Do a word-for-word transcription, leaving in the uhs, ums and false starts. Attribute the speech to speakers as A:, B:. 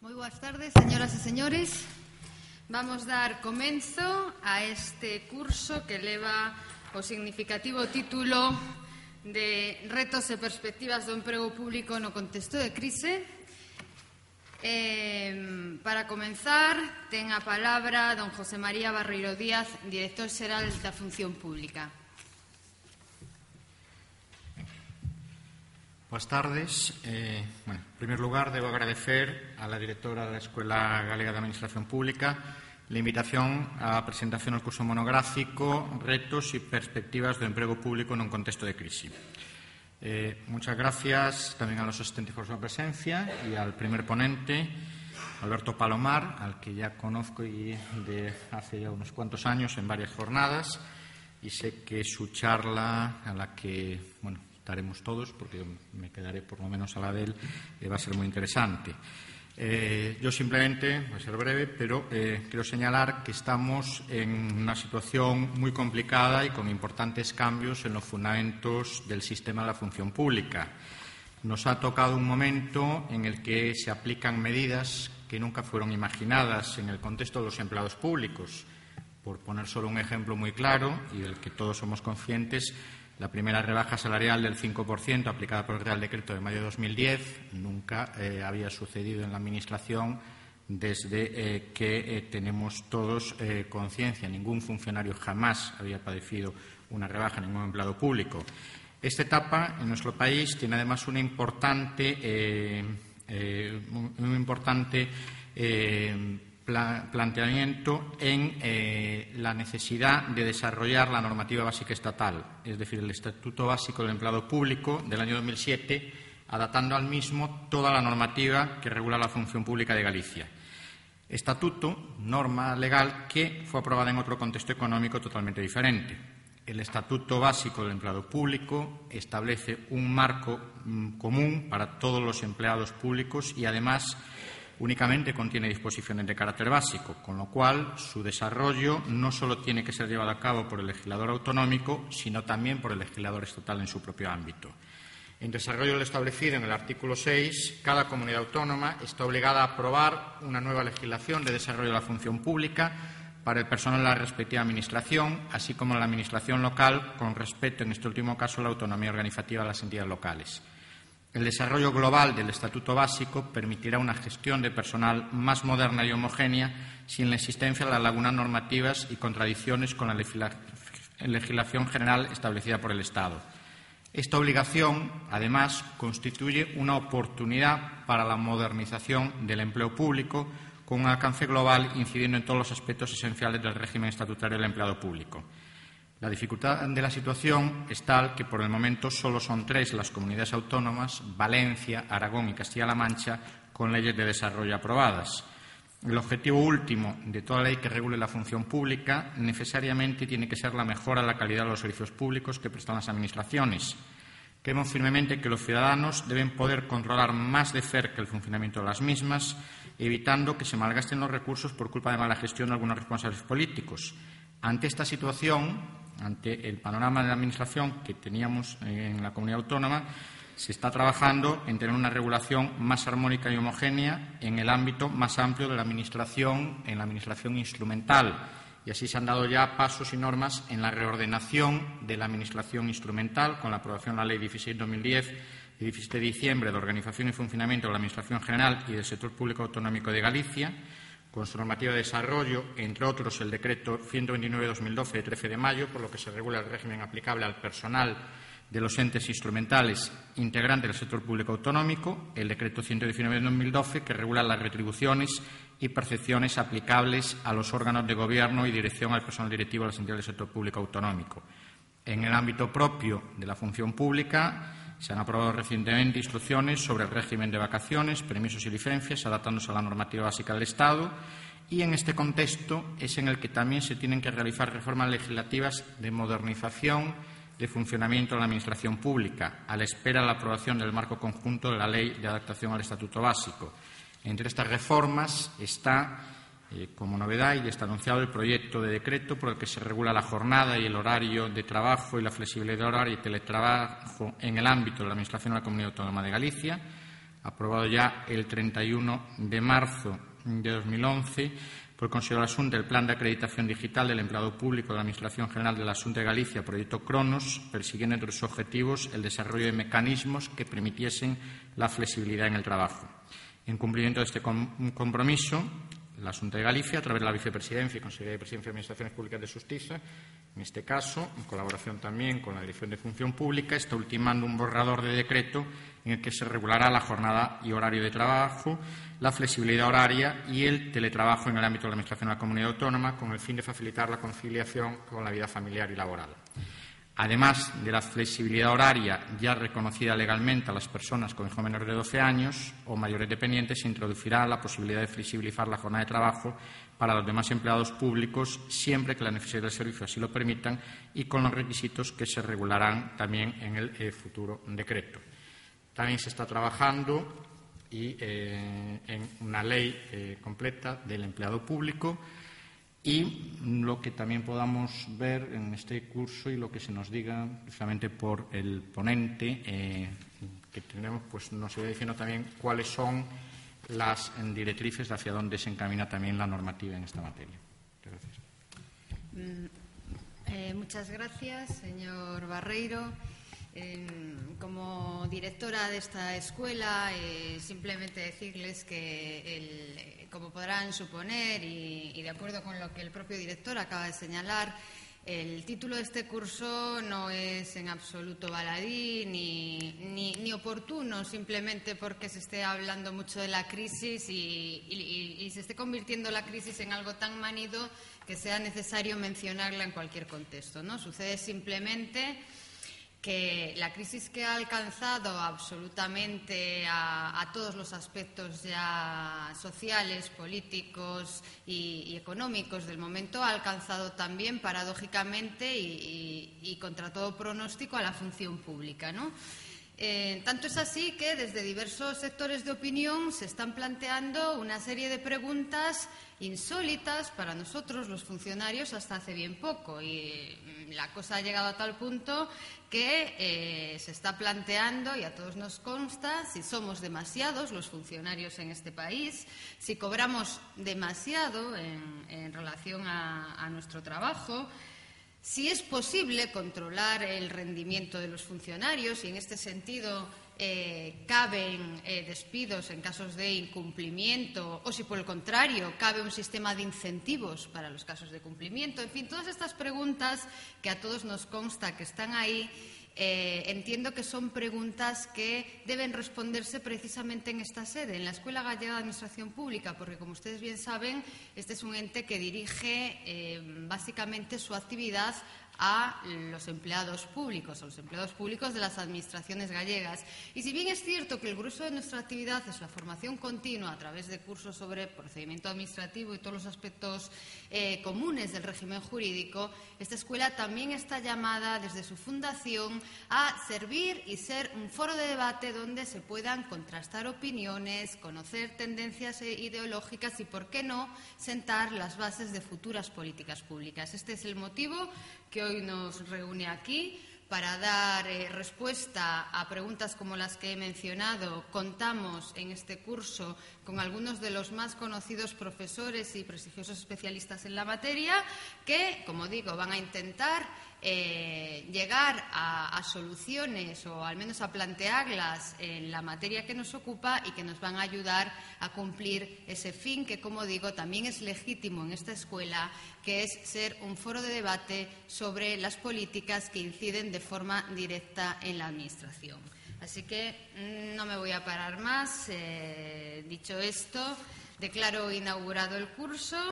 A: Moi boas tardes, señoras e señores. Vamos dar comenzo a este curso que leva o significativo título de Retos e perspectivas do emprego público no contexto de crise. Eh, para comenzar, ten a palabra don José María Barreiro Díaz, director xeral da Función Pública.
B: Buenas tardes. Eh, bueno, en primer lugar, debo agradecer a la directora de la Escuela Galega de Administración Pública la invitación a la presentación del curso monográfico Retos y perspectivas do emprego público nun contexto de crisis. Eh, muchas gracias también a los asistentes por su presencia y al primer ponente, Alberto Palomar, al que ya conozco y de hace ya unos cuantos años en varias jornadas, y sé que su charla, a la que, bueno, estaremos todos, porque me quedaré por lo menos a la de él, eh, va a ser muy interesante. Eh, yo simplemente, voy a ser breve, pero eh, quiero señalar que estamos en una situación muy complicada y con importantes cambios en los fundamentos del sistema de la función pública. Nos ha tocado un momento en el que se aplican medidas que nunca fueron imaginadas en el contexto de los empleados públicos. Por poner solo un ejemplo muy claro y del que todos somos conscientes, la primera rebaja salarial del cinco por ciento aplicada por el Real Decreto de mayo de dos mil diez nunca eh, había sucedido en la Administración desde eh, que eh, tenemos todos eh, conciencia. Ningún funcionario jamás había padecido una rebaja, ningún empleado público. Esta etapa en nuestro país tiene además una importante, eh, eh, un importante eh, planteamiento en eh, la necesidad de desarrollar la normativa básica estatal, es decir, el Estatuto Básico del Empleado Público del año dos mil siete, adaptando al mismo toda la normativa que regula la función pública de Galicia. Estatuto, norma legal que fue aprobada en otro contexto económico totalmente diferente. El Estatuto Básico del Empleado Público establece un marco mm, común para todos los empleados públicos y, además, únicamente contiene disposiciones de carácter básico, con lo cual su desarrollo no solo tiene que ser llevado a cabo por el legislador autonómico, sino también por el legislador estatal en su propio ámbito. En desarrollo de lo establecido en el artículo seis, cada comunidad autónoma está obligada a aprobar una nueva legislación de desarrollo de la función pública para el personal de la respectiva Administración, así como la Administración local, con respecto, en este último caso, a la autonomía organizativa de las entidades locales. El desarrollo global del Estatuto Básico permitirá una gestión de personal más moderna y homogénea sin la existencia de las lagunas normativas y contradicciones con la legislación general establecida por el Estado. Esta obligación, además, constituye una oportunidad para la modernización del empleo público con un alcance global incidiendo en todos los aspectos esenciales del régimen estatutario del empleado público. La dificultad de la situación es tal que, por el momento, solo son tres las comunidades autónomas, Valencia, Aragón y Castilla-La Mancha, con leyes de desarrollo aprobadas. El objetivo último de toda ley que regule la función pública necesariamente tiene que ser la mejora de la calidad de los servicios públicos que prestan las administraciones. Creemos firmemente que los ciudadanos deben poder controlar más de cerca el funcionamiento de las mismas, evitando que se malgasten los recursos por culpa de mala gestión de algunos responsables políticos. Ante esta situación, ante el panorama de la Administración que teníamos en la comunidad autónoma, se está trabajando en tener una regulación más armónica y homogénea en el ámbito más amplio de la Administración, en la Administración instrumental. Y así se han dado ya pasos y normas en la reordenación de la Administración instrumental, con la aprobación de la Ley dieciséis barra dos mil diez, de diecisiete de diciembre, de Organización y Funcionamiento de la Administración General y del Sector Público Autonómico de Galicia, con su normativa de desarrollo, entre otros el Decreto ciento veintinueve barra dos mil doce de trece de mayo, por lo que se regula el régimen aplicable al personal de los entes instrumentales integrantes del sector público autonómico, el Decreto ciento diecinueve barra dos mil doce, que regula las retribuciones y percepciones aplicables a los órganos de gobierno y dirección al personal directivo de las entidades del sector público autonómico. En el ámbito propio de la función pública, se han aprobado recientemente instrucciones sobre el régimen de vacaciones, permisos y licencias, adaptándose a la normativa básica del Estado, y en este contexto es en el que también se tienen que realizar reformas legislativas de modernización de funcionamiento de la Administración Pública, a la espera de la aprobación del marco conjunto de la Ley de Adaptación al Estatuto Básico. Entre estas reformas está, eh, como novedad, y está anunciado el proyecto de decreto por el que se regula la jornada y el horario de trabajo y la flexibilidad horaria y teletrabajo en el ámbito de la Administración de la Comunidad Autónoma de Galicia, aprobado ya el treinta y uno de marzo de dos mil once por el Consejo de la Xunta, el Plan de Acreditación Digital del Empleado Público de la Administración General de la Xunta de Galicia, proyecto Cronos, persiguiendo entre sus objetivos el desarrollo de mecanismos que permitiesen la flexibilidad en el trabajo. En cumplimiento de este compromiso, la Xunta de Galicia, a través de la Vicepresidencia y Consejería de Presidencia de Administraciones Públicas de Xustiza, en este caso, en colaboración también con la Dirección de Función Pública, está ultimando un borrador de decreto en el que se regulará la jornada y horario de trabajo, la flexibilidad horaria y el teletrabajo en el ámbito de la Administración de la Comunidad Autónoma, con el fin de facilitar la conciliación con la vida familiar y laboral. Además de la flexibilidad horaria ya reconocida legalmente a las personas con hijos menores de doce años o mayores dependientes, se introducirá la posibilidad de flexibilizar la jornada de trabajo para los demás empleados públicos, siempre que las necesidades del servicio así lo permitan y con los requisitos que se regularán también en el eh, futuro decreto. También se está trabajando y, eh, en una ley eh, completa del empleado público. Y lo que también podamos ver en este curso y lo que se nos diga precisamente por el ponente, eh, que tenemos, pues nos irá diciendo también cuáles son las directrices hacia dónde se encamina también la normativa en esta materia. Muchas gracias.
A: Eh, muchas gracias, señor Barreiro. Eh, como directora de esta escuela, eh, simplemente decirles que, el, como podrán suponer, y, y de acuerdo con lo que el propio director acaba de señalar, el título de este curso no es en absoluto baladí ni, ni, ni oportuno, simplemente porque se esté hablando mucho de la crisis y, y, y se esté convirtiendo la crisis en algo tan manido que sea necesario mencionarla en cualquier contexto, ¿no? Sucede simplemente que la crisis que ha alcanzado absolutamente a, a todos los aspectos ya sociales, políticos y, y económicos del momento ha alcanzado también, paradójicamente y, y, y contra todo pronóstico, a la función pública, ¿no? Eh, tanto es así que desde diversos sectores de opinión se están planteando una serie de preguntas insólitas para nosotros, los funcionarios, hasta hace bien poco. Y la cosa ha llegado a tal punto que eh, se está planteando, y a todos nos consta, si somos demasiados los funcionarios en este país, si cobramos demasiado en, en relación a, a nuestro trabajo, si es posible controlar el rendimiento de los funcionarios y, en este sentido, eh, caben eh, despidos en casos de incumplimiento o, si por el contrario, cabe un sistema de incentivos para los casos de cumplimiento. En fin, todas estas preguntas que a todos nos consta que están ahí, Eh, entiendo que son preguntas que deben responderse precisamente en esta sede, en la Escuela Gallega de Administración Pública, porque, como ustedes bien saben, este es un ente que dirige eh, básicamente su actividad a los empleados públicos, a los empleados públicos de las administraciones gallegas. Y si bien es cierto que el grueso de nuestra actividad es la formación continua a través de cursos sobre procedimiento administrativo y todos los aspectos eh, comunes del régimen jurídico, esta escuela también está llamada desde su fundación a servir y ser un foro de debate donde se puedan contrastar opiniones, conocer tendencias ideológicas y, por qué no, sentar las bases de futuras políticas públicas. Este es el motivo que hoy nos reúne aquí. Para dar eh, respuesta a preguntas como las que he mencionado, contamos en este curso con algunos de los más conocidos profesores y prestigiosos especialistas en la materia que, como digo, van a intentar eh, llegar a, a soluciones o al menos a plantearlas en la materia que nos ocupa y que nos van a ayudar a cumplir ese fin que, como digo, también es legítimo en esta escuela, que es ser un foro de debate sobre las políticas que inciden de forma directa en la Administración. Así que no me voy a parar más. Eh, dicho esto, declaro inaugurado el curso.